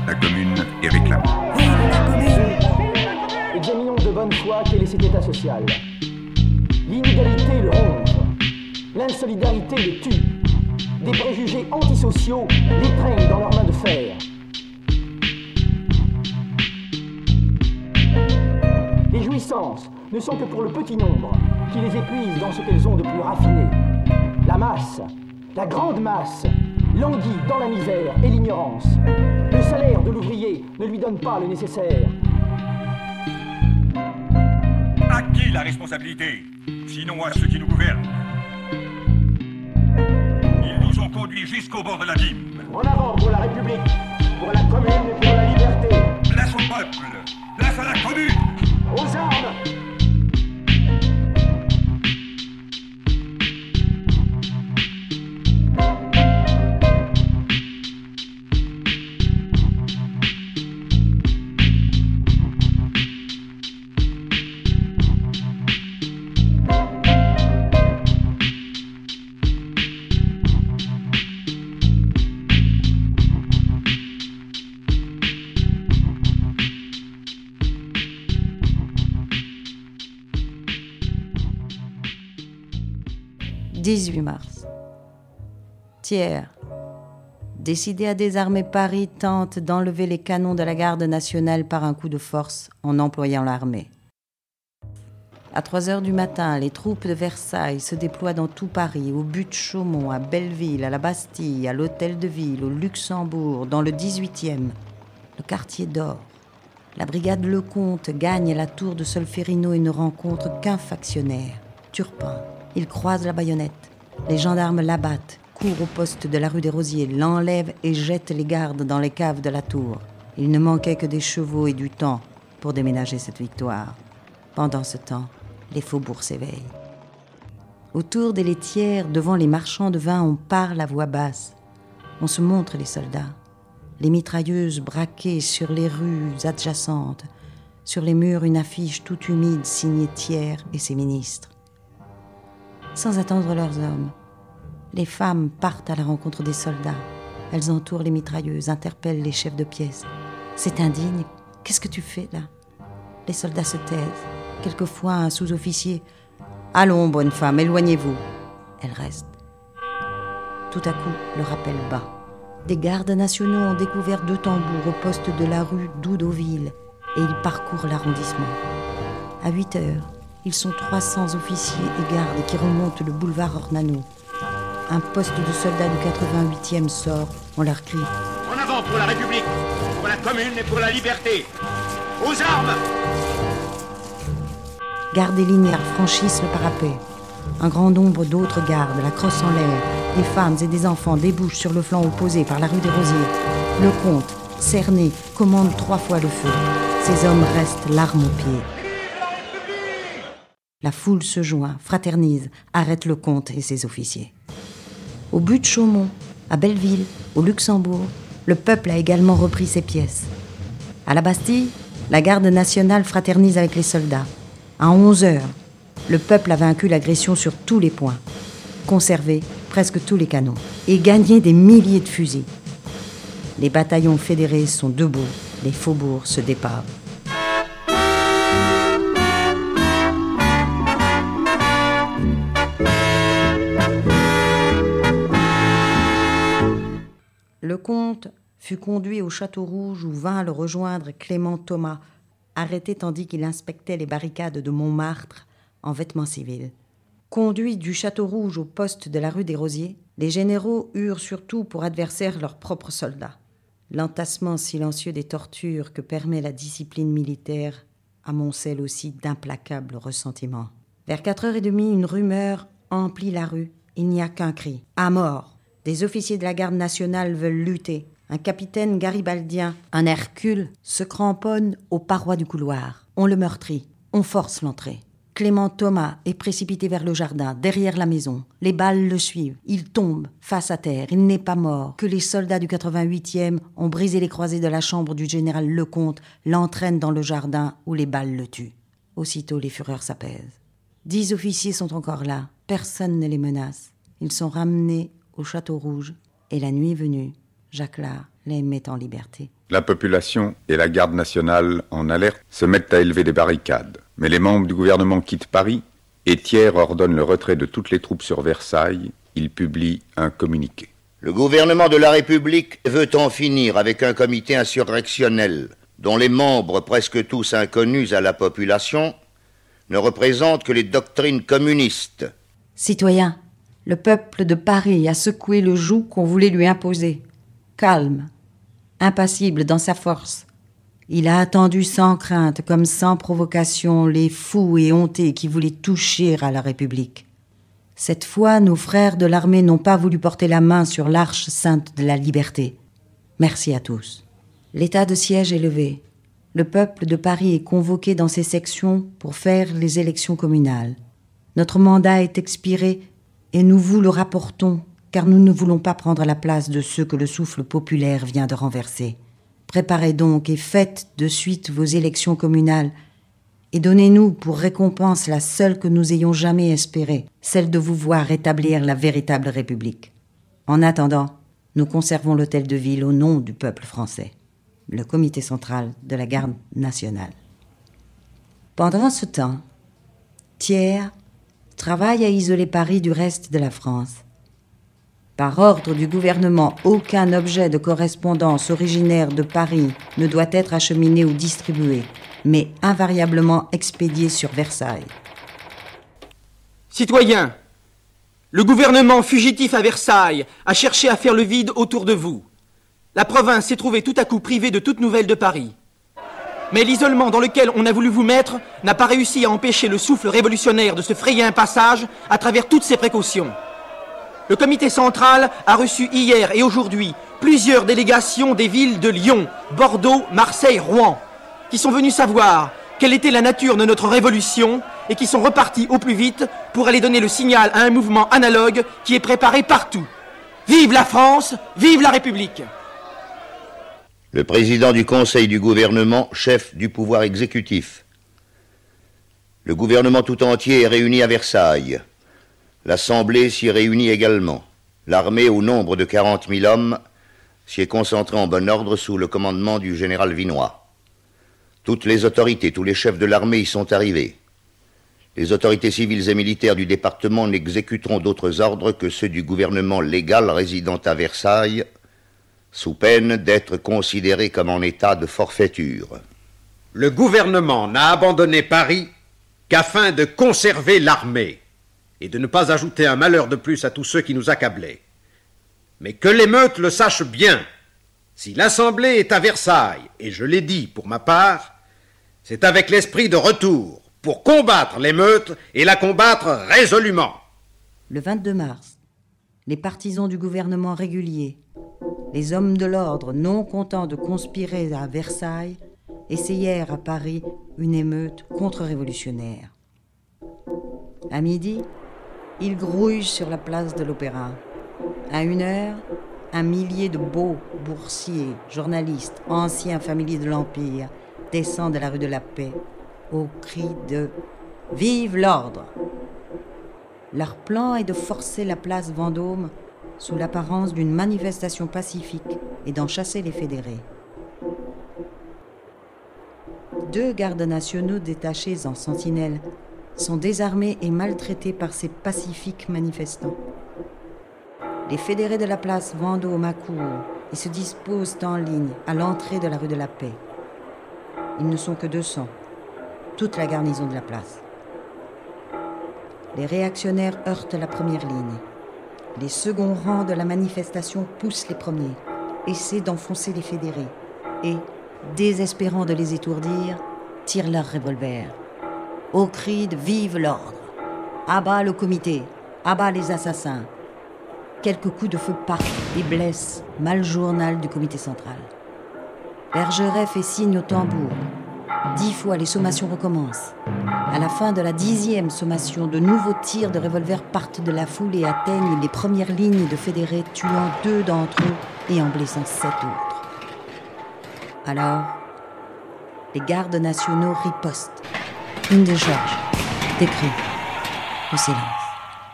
La commune est réclamée. Vive la commune! Examinons de bonne foi quel est cet état social. L'inégalité le ronge, l'insolidarité le tue, des préjugés antisociaux l'étreignent dans leurs mains de fer. Les jouissances ne sont que pour le petit nombre qui les épuise dans ce qu'elles ont de plus raffiné. La masse, la grande masse, languit dans la misère et l'ignorance. Le salaire de l'ouvrier ne lui donne pas le nécessaire. À qui la responsabilité? Sinon à ceux qui nous gouvernent. Ils nous ont conduits jusqu'au bord de l'abîme. En avant pour la République, pour la commune et pour la liberté. Place au peuple, place à la commune. Aux armes! « 18 mars. Thiers, décidé à désarmer Paris, tente d'enlever les canons de la garde nationale par un coup de force en employant l'armée. À 3h du matin, les troupes de Versailles se déploient dans tout Paris, au but de Chaumont, à Belleville, à la Bastille, à l'Hôtel de Ville, au Luxembourg, dans le 18e, le quartier d'Or. La brigade Lecomte gagne la tour de Solferino et ne rencontre qu'un factionnaire, Turpin. Il croise la baïonnette. Les gendarmes l'abattent, courent au poste de la rue des Rosiers, l'enlèvent et jettent les gardes dans les caves de la tour. Il ne manquait que des chevaux et du temps pour déménager cette victoire. Pendant ce temps, les faubourgs s'éveillent. Autour des laitières, devant les marchands de vin, on parle à voix basse. On se montre les soldats. Les mitrailleuses braquées sur les rues adjacentes. Sur les murs, une affiche toute humide signée Thiers et ses ministres. Sans attendre leurs hommes, les femmes partent à la rencontre des soldats. Elles entourent les mitrailleuses, interpellent les chefs de pièce. « C'est indigne, qu'est-ce que tu fais là ?» Les soldats se taisent. Quelquefois, un sous-officier « Allons, bonne femme, éloignez-vous !» Elles restent. Tout à coup, le rappel bat. Des gardes nationaux ont découvert 2 tambours au poste de la rue d'Oudoville et ils parcourent l'arrondissement. À 8h, ils sont 300 officiers et gardes qui remontent le boulevard Ornano. Un poste de soldats du 88e sort, on leur crie « En avant pour la République, pour la commune et pour la liberté. Aux armes !» Gardes et lignards franchissent le parapet. Un grand nombre d'autres gardes, la crosse en l'air. Des femmes et des enfants débouchent sur le flanc opposé par la rue des Rosiers. Lecomte, cerné, commande 3 fois le feu. Ces hommes restent l'arme au pied. La foule se joint, fraternise, arrête Lecomte et ses officiers. Au but de Chaumont, à Belleville, au Luxembourg, le peuple a également repris ses pièces. À la Bastille, la garde nationale fraternise avec les soldats. À 11h, le peuple a vaincu l'agression sur tous les points, conservé presque tous les canons et gagné des milliers de fusils. Les bataillons fédérés sont debout, les faubourgs se dépavent. Lecomte fut conduit au Château Rouge où vint le rejoindre Clément Thomas, arrêté tandis qu'il inspectait les barricades de Montmartre en vêtements civils. Conduits du Château Rouge au poste de la rue des Rosiers, les généraux eurent surtout pour adversaires leurs propres soldats. L'entassement silencieux des tortures que permet la discipline militaire amoncelle aussi d'implacables ressentiments. Vers 4h30, une rumeur emplit la rue. Il n'y a qu'un cri. À mort! Des officiers de la garde nationale veulent lutter. Un capitaine garibaldien, un Hercule, se cramponne aux parois du couloir. On le meurtrit. On force l'entrée. Clément Thomas est précipité vers le jardin, derrière la maison. Les balles le suivent. Il tombe, face à terre. Il n'est pas mort. Que les soldats du 88e ont brisé les croisées de la chambre du général Lecomte, l'entraînent dans le jardin où les balles le tuent. Aussitôt, les fureurs s'apaisent. 10 officiers sont encore là. Personne ne les menace. Ils sont ramenés au Château Rouge. Et la nuit venue, Jacquelart les met en liberté. La population et la garde nationale, en alerte, se mettent à élever des barricades. Mais les membres du gouvernement quittent Paris et Thiers ordonne le retrait de toutes les troupes sur Versailles. Il publie un communiqué. Le gouvernement de la République veut en finir avec un comité insurrectionnel dont les membres, presque tous inconnus à la population, ne représentent que les doctrines communistes. Citoyens, le peuple de Paris a secoué le joug qu'on voulait lui imposer. Calme, impassible dans sa force, il a attendu sans crainte comme sans provocation les fous et hontés qui voulaient toucher à la République. Cette fois, nos frères de l'armée n'ont pas voulu porter la main sur l'arche sainte de la liberté. Merci à tous. L'état de siège est levé. Le peuple de Paris est convoqué dans ses sections pour faire les élections communales. Notre mandat est expiré et nous vous le rapportons car nous ne voulons pas prendre la place de ceux que le souffle populaire vient de renverser. Préparez donc et faites de suite vos élections communales et donnez-nous pour récompense la seule que nous ayons jamais espérée, celle de vous voir rétablir la véritable République. En attendant, nous conservons l'hôtel de ville au nom du peuple français, le comité central de la garde nationale. Pendant ce temps, Thiers travaille à isoler Paris du reste de la France. Par ordre du gouvernement, aucun objet de correspondance originaire de Paris ne doit être acheminé ou distribué, mais invariablement expédié sur Versailles. Citoyens, le gouvernement fugitif à Versailles a cherché à faire le vide autour de vous. La province s'est trouvée tout à coup privée de toute nouvelle de Paris. Mais l'isolement dans lequel on a voulu vous mettre n'a pas réussi à empêcher le souffle révolutionnaire de se frayer un passage à travers toutes ces précautions. Le comité central a reçu hier et aujourd'hui plusieurs délégations des villes de Lyon, Bordeaux, Marseille, Rouen, qui sont venus savoir quelle était la nature de notre révolution et qui sont repartis au plus vite pour aller donner le signal à un mouvement analogue qui est préparé partout. Vive la France, vive la République! Le président du Conseil du gouvernement, chef du pouvoir exécutif. Le gouvernement tout entier est réuni à Versailles. L'Assemblée s'y réunit également. L'armée, au nombre de 40 000 hommes, s'y est concentrée en bon ordre sous le commandement du général Vinoy. Toutes les autorités, tous les chefs de l'armée y sont arrivés. Les autorités civiles et militaires du département n'exécuteront d'autres ordres que ceux du gouvernement légal résidant à Versailles, sous peine d'être considérés comme en état de forfaiture. Le gouvernement n'a abandonné Paris qu'afin de conserver l'armée et de ne pas ajouter un malheur de plus à tous ceux qui nous accablaient. Mais que l'émeute le sache bien, si l'Assemblée est à Versailles, et je l'ai dit pour ma part, c'est avec l'esprit de retour, pour combattre l'émeute et la combattre résolument. Le 22 mars, les partisans du gouvernement régulier, les hommes de l'ordre non contents de conspirer à Versailles, essayèrent à Paris une émeute contre-révolutionnaire. À midi, ils grouillent sur la place de l'Opéra. À 1h, un millier de beaux boursiers, journalistes, anciens familiers de l'Empire descendent de la rue de la Paix au cri de « Vive l'ordre !» Leur plan est de forcer la place Vendôme sous l'apparence d'une manifestation pacifique et d'en chasser les fédérés. 2 gardes nationaux détachés en sentinelle sont désarmés et maltraités par ces pacifiques manifestants. Les fédérés de la place Vendôme accourent et se disposent en ligne à l'entrée de la rue de la Paix. Ils ne sont que 200, toute la garnison de la place. Les réactionnaires heurtent la première ligne. Les seconds rangs de la manifestation poussent les premiers, essaient d'enfoncer les fédérés et, désespérant de les étourdir, tirent leurs revolvers. Au cri de « Vive l'ordre !» À bas le comité, à bas les assassins. Quelques coups de feu partent et blessent mal journal du comité central. Bergeret fait signe au tambour. 10 fois les sommations recommencent. À la fin de la 10e sommation, de nouveaux tirs de revolver partent de la foule et atteignent les premières lignes de fédérés, tuant 2 d'entre eux et en blessant 7 autres. Alors, les gardes nationaux ripostent. Une décharge, des cris, le silence.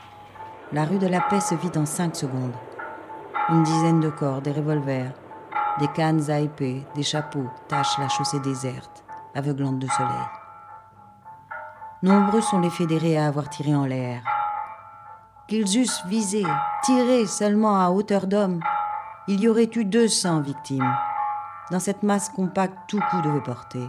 La rue de la Paix se vide en 5 secondes. Une dizaine de corps, des revolvers, Des cannes à épée, des chapeaux tachent la chaussée déserte, aveuglante de soleil. Nombreux sont les fédérés à avoir tiré en l'air. Qu'ils eussent visé, tiré seulement à hauteur d'homme, il y aurait eu 200 victimes. Dans cette masse compacte, tout coup devait porter.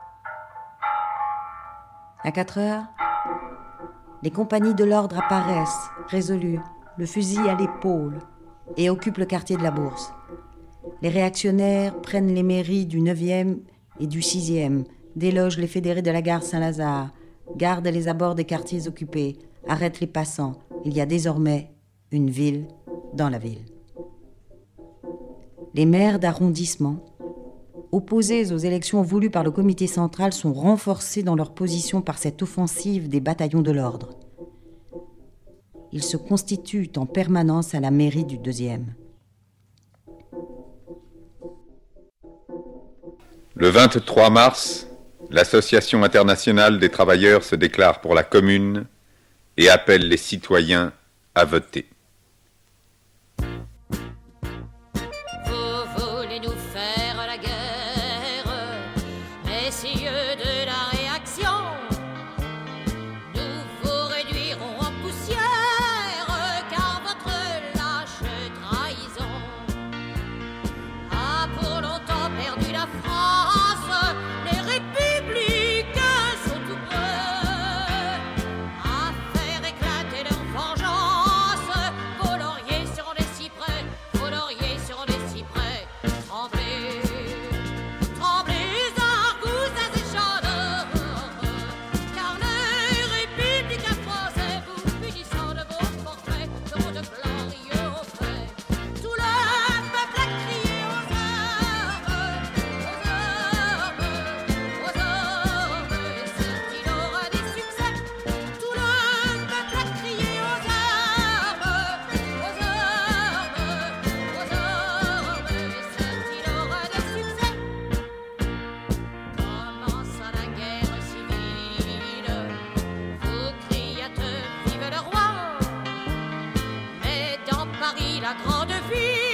À 4 heures, les compagnies de l'ordre apparaissent, résolues, le fusil à l'épaule, et occupent le quartier de la Bourse. Les réactionnaires prennent les mairies du 9e et du 6e, délogent les fédérés de la gare Saint-Lazare, gardent les abords des quartiers occupés, arrêtent les passants. Il y a désormais une ville dans la ville. Les maires d'arrondissement, opposés aux élections voulues par le comité central, sont renforcés dans leur position par cette offensive des bataillons de l'ordre. Ils se constituent en permanence à la mairie du 2e. Le 23 mars, l'Association internationale des travailleurs se déclare pour la Commune et appelle les citoyens à voter. Vous voulez nous faire la guerre, messieurs de la réaction. Nous vous réduirons en poussière, car votre lâche trahison a pour longtemps perdu la France. Les républicains sont tout prêts à faire éclater leur vengeance. Vos lauriers seront des cyprès, vos lauriers seront des cyprès. Tremblez, tremblez, argousins et chants d'or, car les républicains français, vous punissant de vos portraits, seront de glorieux au fait. Tout le peuple a crié aux armes, aux armes, aux armes, et s'il aura des succès. Tout le peuple a crié aux armes, aux armes, aux armes, et s'il aura des succès. Commença la guerre civile, vous criâtes vive le roi, mais dans Paris la grande ville,